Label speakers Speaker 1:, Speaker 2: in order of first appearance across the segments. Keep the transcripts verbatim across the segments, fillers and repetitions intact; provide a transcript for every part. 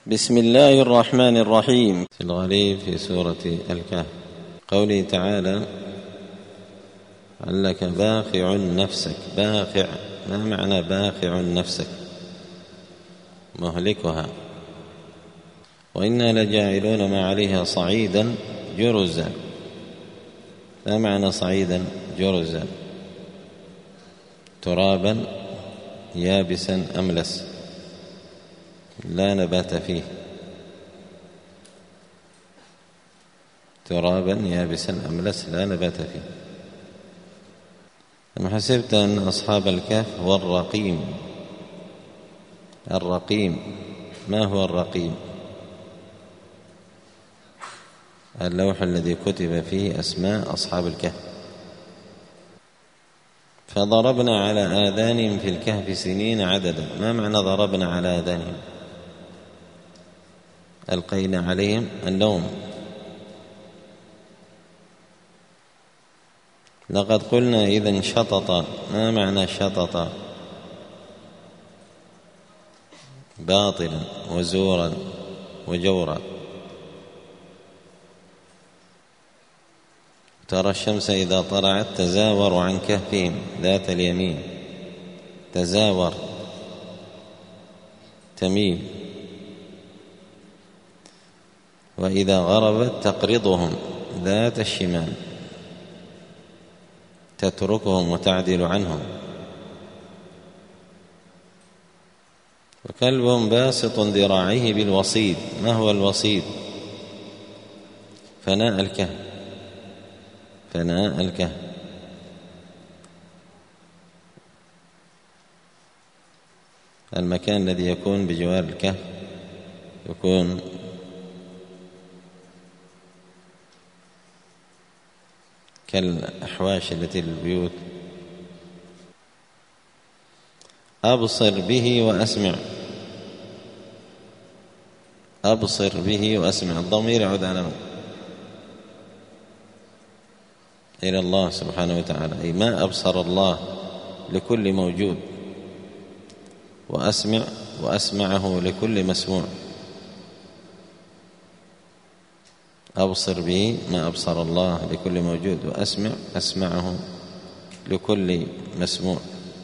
Speaker 1: بسم الله الرحمن الرحيم. في الغريب في سورة الكهف قوله تعالى: لعلك باخع نفسك. باخع، ما معنى باخع نفسك؟ مهلكها. وإنا لجاعلون ما عليها صعيدا جرزا. ما معنى صعيدا جرزا؟ ترابا يابسا أملس لا نبات فيه. ترابا يابسا أملس لا نبات فيه. أم حسبت أن أصحاب الكهف والرقيم. الرقيم، ما هو الرقيم؟ اللوح الذي كتب فيه أسماء أصحاب الكهف. فضربنا على آذانهم في الكهف سنين عددا. ما معنى ضربنا على آذانهم؟ ألقينا عليهم النوم. لقد قلنا إذا شطط. ما معنى شطط؟ باطلا وزورا وجورا. ترى الشمس إذا طلعت تزاور عن كهفهم ذات اليمين. تزاور، تميل. وإذا غربت تقرضهم ذات الشمال، تتركهم وتعدل عنهم. وكلبهم باسط ذراعيه بالوصيد. ما هو الوصيد؟ فناء الكهف. فناء الكهف. المكان الذي يكون بجوار الكهف يكون كالأحواش التي للبيوت. أبصر به وأسمع. أبصر به وأسمع. الضمير يعود على إلى الله سبحانه وتعالى، أي ما أبصر الله لكل موجود، وأسمع وأسمعه لكل مسموع. أبصر به ما أبصر الله لكل موجود، وأسمع أسمعه لكل مسموع.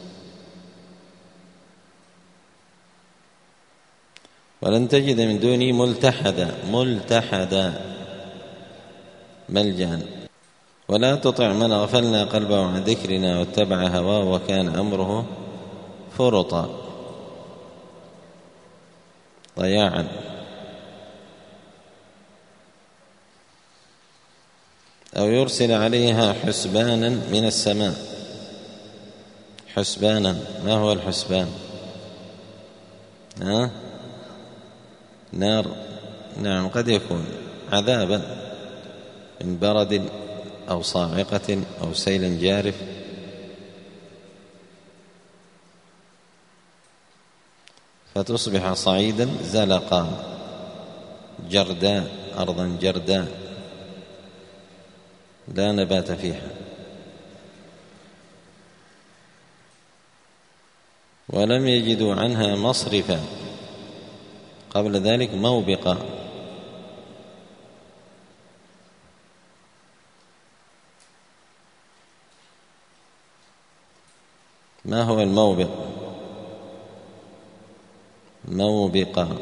Speaker 1: ولن تجد من دوني ملتحدا. ملتحدا ملجأ. ولا تطع من غفلنا قلبه عن ذكرنا واتبع هواه وكان أمره فرطا. ضياعا. أو يرسل عليها حسبانا من السماء. حسبانا، ما هو الحسبان؟ ها؟ نار. نعم، قد يكون عذابا من برد أو صاعقة أو سيل جارف. فتصبح صعيدا زلقا جرداء، أرضا جرداء لا نبات فيها. ولم يجدوا عنها مصرفا. قبل ذلك موبقا. ما هو الموبق؟ موبقا.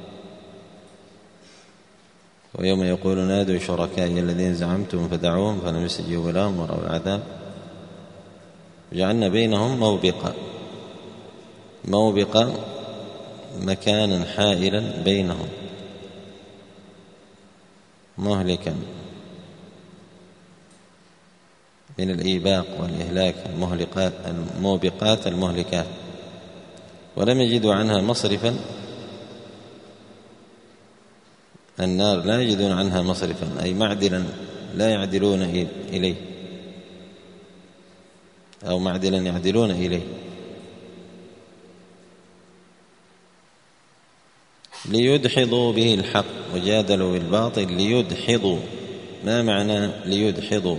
Speaker 1: ويوم يقول نادوا شركائي الذين زعمتم فدعوهم فلم يستجيبوا لهم ورأوا العذاب وجعلنا بينهم موبقا. موبقا مكانا حائلا بينهم، مهلكا من الإيباق والإهلاك. المهلكات الموبقات المهلكات. ولم يجدوا عنها مصرفا. النار لا يجدون عنها مصرفا، أي معدلا لا يعدلون إليه، أو معدلا يعدلون إليه. ليدحضوا به الحق وجادلوا بالباطل. ليدحضوا، ما معنى ليدحضوا؟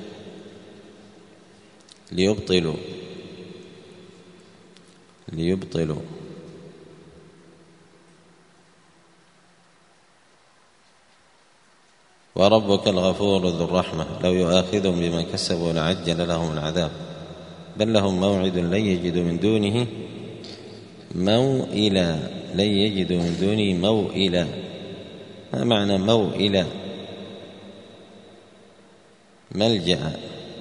Speaker 1: ليبطلوا. ليبطلوا. وربك الغفور ذو الرحمة لو يؤاخذهم بما كسبوا لعجل لهم العذاب بل لهم موعد لن يجدوا من دونه موئلا لن يجدوا من دونه موئلا. ما معنى موئلا؟ ملجأ،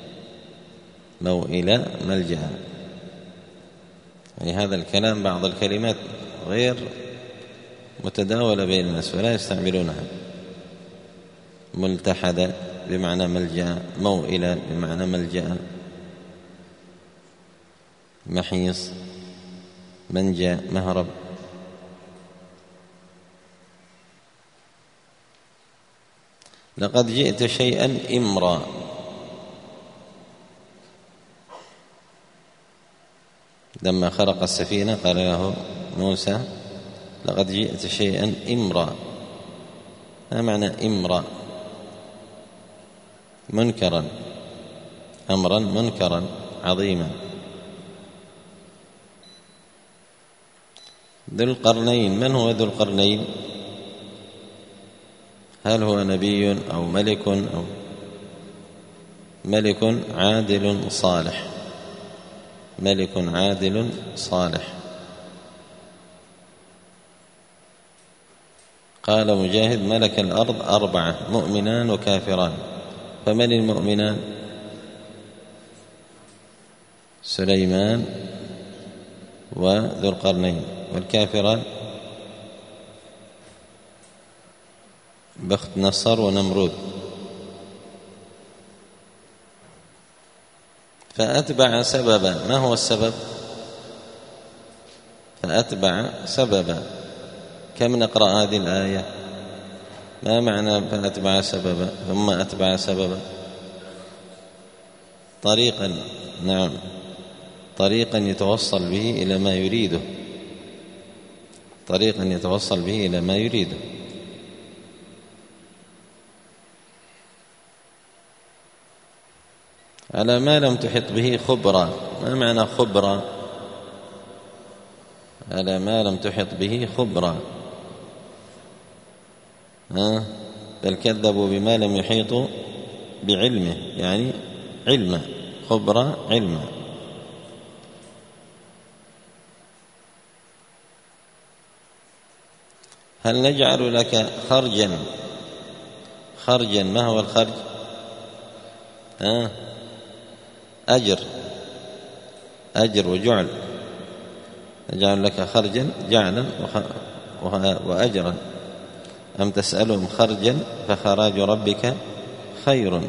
Speaker 1: موئلا ملجأ. يعني هذا الكلام بعض الكلمات غير متداولة بين الناس ولا يستعملونها. ملتحدة بمعنى ملجأ، موئلا بمعنى ملجأ، محيص، منجا، مهرب. لقد جئت شيئا إمرا، لما خرق السفينة قال له موسى لقد جئت شيئا إمرا. ما معنى إمرا؟ منكرا، أمرا منكرا عظيما. ذو القرنين، من هو ذو القرنين؟ هل هو نبي أو ملك أو ملك عادل صالح؟ ملك عادل صالح. قال مجاهد ملك الأرض أربعة مؤمنان وكافران. فمن المؤمنان؟ سليمان وذو القرنين. والكافران بخت نصر ونمرود. فأتبع سببا. ما هو السبب؟ فأتبع سببا. كم نقرأ هذه الآية؟ ما معنى فأتبع سببا ثم أتبع سببا؟ طريقا، نعم، طريقا يتوصل به إلى ما يريده، طريقا يتوصل به إلى ما يريده. على ما لم تحط به خبرا. ما معنى خبرا؟ على ما لم تحط به خبرا. ها؟ بل كذبوا بما لم يحيطوا بعلمه، يعني علما، خبرا علما. هل نجعل لك خرجا؟ خرجا، ما هو الخرج؟ ها؟ أجر، أجر وجعل. نجعل لك خرجا جعلا وأجرا. أم تسألهم خرجا فخراج ربك خير.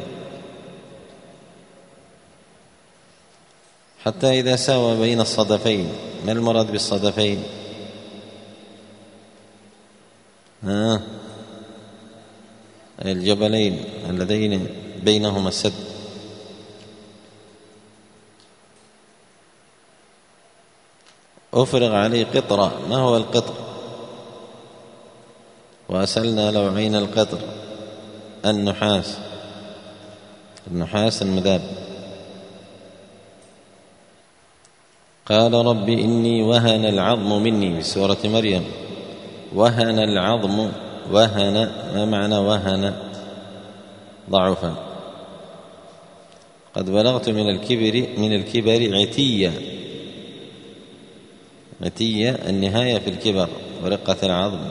Speaker 1: حتى إذا ساوى بين الصدفين. ما المراد بالصدفين؟ ها؟ الجبلين اللذين بينهما السد. أفرغ عليه قطرا. ما هو القطر؟ وأسلنا له عين القطر النحاس، النحاس المذاب. قال رب إني وهن العظم مني في سورة مريم. وهن العظم، وهن ما معنى وهن؟ ضعفا. قد بلغت من الكبر من الكبر عتيا. عتيا النهاية في الكبر ورقة العظم.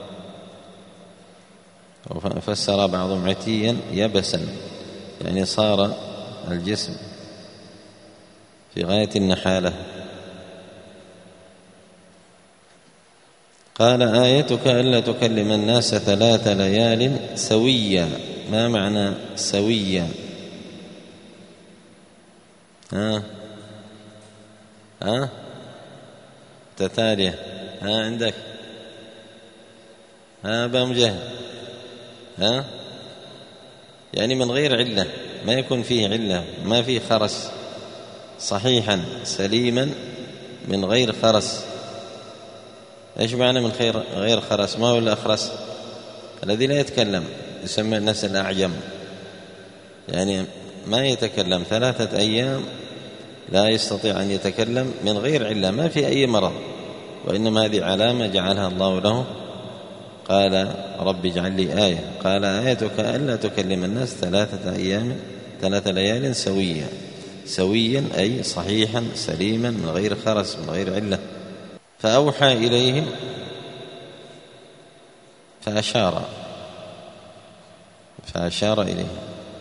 Speaker 1: وفسر بعضهم عتيا يبسا، يعني صار الجسم في غاية النحالة. قال آيتك ألا تكلم الناس ثلاث ليال سويا. ما معنى سويا؟ ها ها تتالية. ها عندك؟ ها أبا مجاهد؟ ها يعني من غير علة، ما يكون فيه علة، ما فيه خرس، صحيحا سليما من غير خرس. ايش معنى من خير غير خرس؟ ما هو الأخرس؟ الذي لا يتكلم، يسمى الناس الأعجم، يعني ما يتكلم ثلاثة أيام لا يستطيع أن يتكلم من غير علة، ما في أي مرض، وإنما هذه علامة جعلها الله له قال رب اجعل لي آية، قال آيتك ألا تكلم الناس ثلاثة أيام ثلاث ليال سويا. سويا أي صحيحا سليما من غير خرس من غير علة. فأوحى إليهم فأشار فأشار إليهم.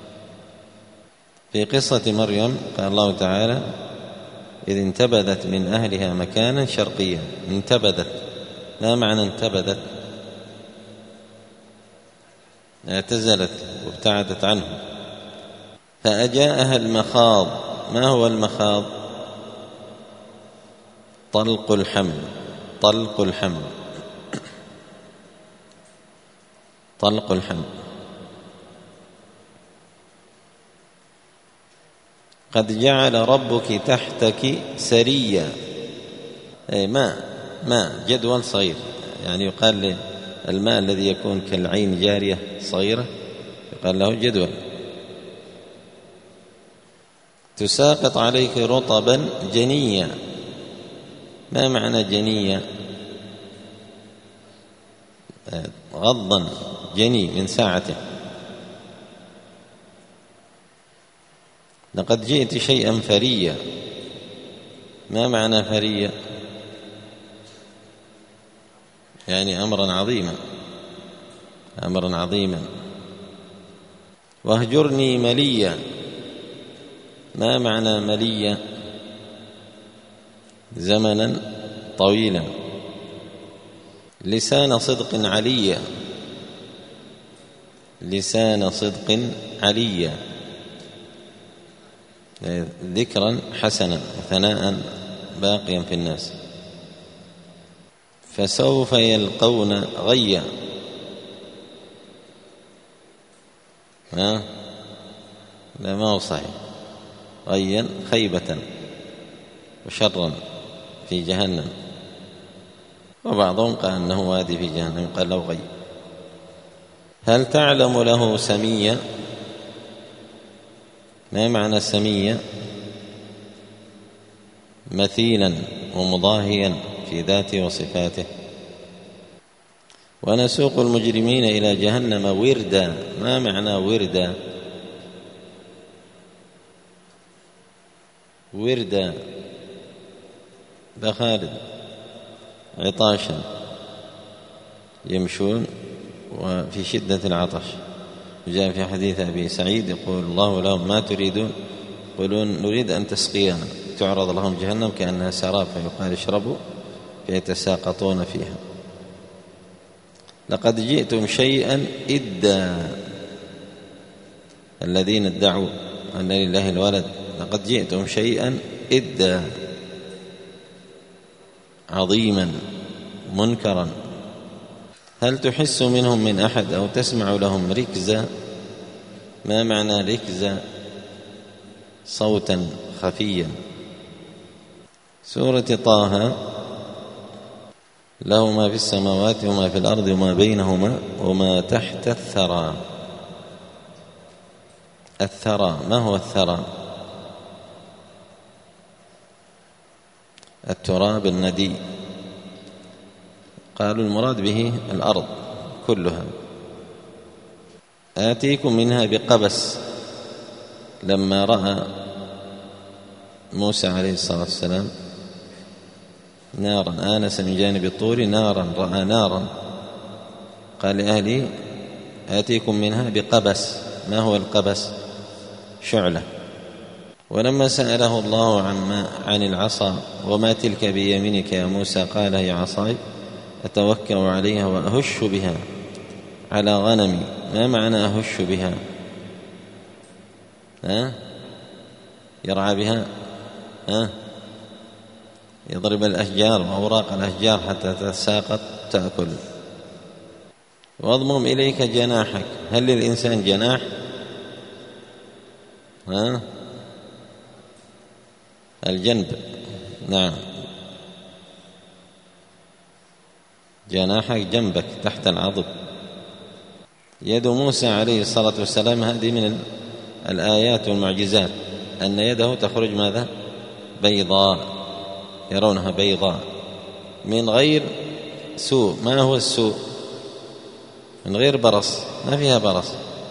Speaker 1: في قصة مريم قال الله تعالى إذ انتبذت من أهلها مكانا شرقيا. انتبذت، ما معنى انتبذت؟ اعتزلت وابتعدت عنه. فأجاءها المخاض. ما هو المخاض؟ طلق الحمل. طلق الحمل طلق الحمل. قد جعل ربك تحتك سريا، أي ماء ماء جدول صغير، يعني يقال الماء الذي يكون كالعين جارية صغيرة يقال له جدول. تساقط عليك رطبا جنيا. ما معنى جنيا؟ غضا جني من ساعته. لقد جئت شيئا فريا. ما معنى فريا؟ يعني أمرا عظيما أمرا عظيما. واهجرني مليا. ما معنى مليا؟ زمنا طويلا. لسان صدق عليا. لسان صدق عليا، ذكرا حسنا وثناء باقيا في الناس. فسوف يلقون غيا. ها لا ما هو صحيح. غيا خيبة وشرا في جهنم. وبعضهم قال أنه وادي في جهنم قال له غي. هل تعلم له سميا؟ ما معنى سميا؟ مثيلا ومضاهيا في ذاته وصفاته. ونسوق المجرمين إلى جهنم وردا. ما معنى وردا؟ وردا بخالد عطاشا يمشون وفي شدة العطش. جاء في حديث أبي سعيد يقول الله لهم ما تريدون؟ يقولون نريد أن تسقينا. تعرض لهم جهنم كأنها سراب فيقال اشربوا فيتساقطون فيها. لقد جئتم شيئا إدا. الذين ادعوا أن لله الولد لقد جئتم شيئا إدا، عظيما منكرا. هل تحس منهم من أحد أو تسمع لهم ركزا؟ ما معنى ركزا؟ صوتا خفيا. سورة طه له ما في السماوات وما في الأرض وما بينهما وما تحت الثرى. الثرى ما هو الثرى؟ التراب الندي. قالوا المراد به الأرض كلها. آتيكم منها بقبس. لما رأى موسى عليه الصلاة والسلام نارا آنس من جانب الطور نارا، رأى نارا قال لأهله آتيكم منها بقبس. ما هو القبس؟ شعلة. ولما سأله الله عن, عن العصا وما تلك بيمينك يا موسى قال هي عصاي أتوكل عليها وأهش بها على غنمي. ما معنى أهش بها؟ ها؟ يرعى بها؟ ها؟ يضرب الأشجار وأوراق الأشجار حتى تتساقط تأكل. واضمم إليك جناحك. هل للإنسان جناح؟ ها؟ الجنب. نعم جناحك جنبك تحت العضد. يد موسى عليه الصلاة والسلام هذه من الآيات والمعجزات أن يده تخرج ماذا؟ بيضاء، يرونها بيضاء من غير سوء. ما هو السوء؟ من غير برص، ما فيها برص.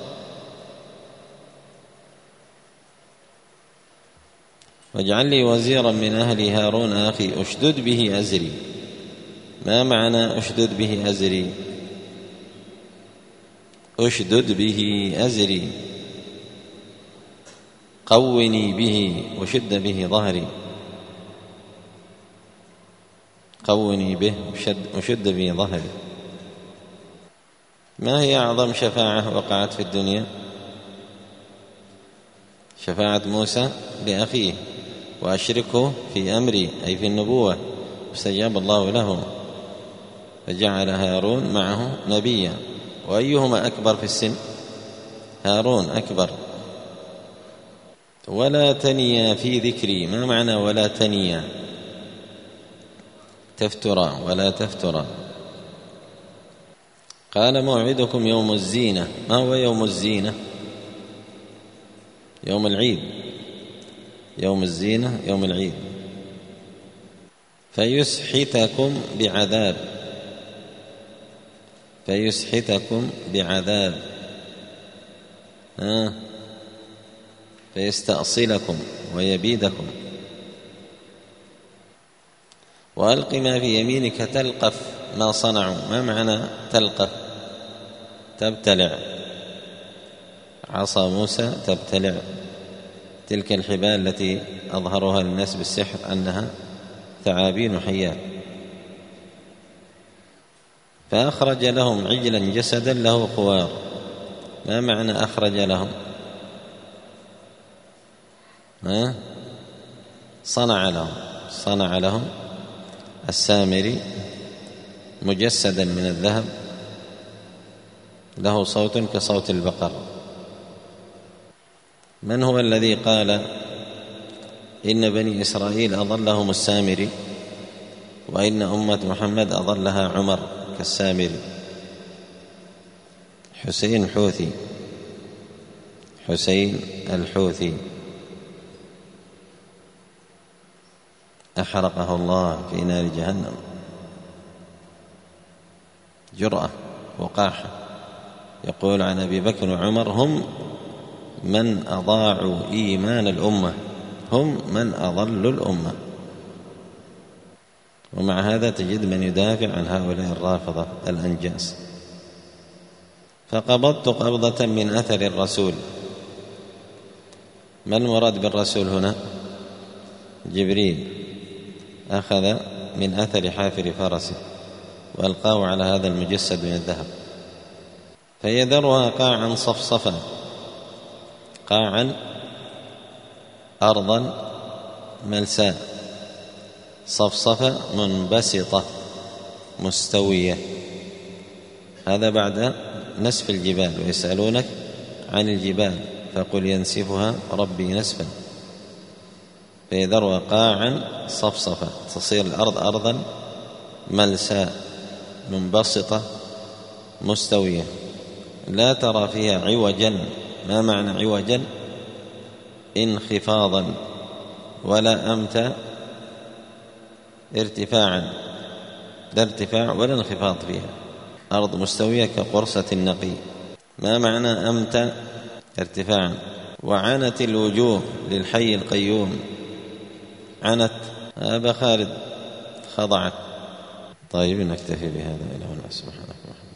Speaker 1: واجعل لي وزيرا من أهلي هارون أخي أشدد به أزري. ما معنى أشدد به أزري؟ أشدد به أزري، قوني به وشد به ظهري. قوني به وشد به ظهري. ما هي أعظم شفاعة وقعت في الدنيا؟ شفاعة موسى لأخيه وأشركه في أمري، أي في النبوة، فاستجاب الله له فجعل هارون معه نبيا. وأيهما أكبر في السن؟ هارون أكبر. ولا تنيا في ذكري. ما معنى ولا تنيا؟ تفترى ولا تفترى. قال موعدكم يوم الزينة. ما هو يوم الزينة؟ يوم العيد. يوم الزينة يوم العيد. فيسحتكم بعذاب. فيسحتكم بعذاب. آه. فيستأصلكم ويبيدكم. وألق ما في يمينك تلقف ما صنعوا. ما معنى تلقف؟ تبتلع. عصا موسى تبتلع تلك الحبال التي أظهرها للناس بالسحر أنها ثعابين حيات. فأخرج لهم عجلا جسدا له خوار. ما معنى أخرج لهم؟ ها؟ صنع لهم. صنع لهم السامري مجسدا من الذهب له صوت كصوت البقر. من هو الذي قال إن بني إسرائيل أضلهم السامري وإن أمة محمد أضلها عمر كالسامري؟ حسين الحوثي. حسين الحوثي أحرقه الله في نار جهنم. جرأة وقاحة. يقول عن أبي بكر وعمر هم من أضاعوا إيمان الأمة، هم من أضلوا الأمة. ومع هذا تجد من يدافع عن هؤلاء الرافضة الأنجاس. فقبضت قبضة من أثر الرسول. ما المراد بالرسول هنا؟ جبريل أخذ من أثر حافر فرسه وألقاه على هذا المجسد من الذهب فيذرها قاعا صفصفا. قاعا أرضا ملساء، صفصفة منبسطة مستوية. هذا بعد نسف الجبال. ويسألونك عن الجبال فقل ينسفها ربي نسفا. فيذرها قاعا صفصفة، تصير الأرض أرضا ملساء منبسطة مستوية لا ترى فيها عوجا. ما معنى عوجا؟ انخفاضا، ولا أمت ارتفاعا. لا ارتفاع ولا انخفاض فيها. أرض مستوية كقرصة النقي. ما معنى أمت؟ ارتفاعا. وعنت الوجوه للحي القيوم. عنت أبا خالد خضعت. طيب نكتفي بهذا. إلى هنا. سبحانك.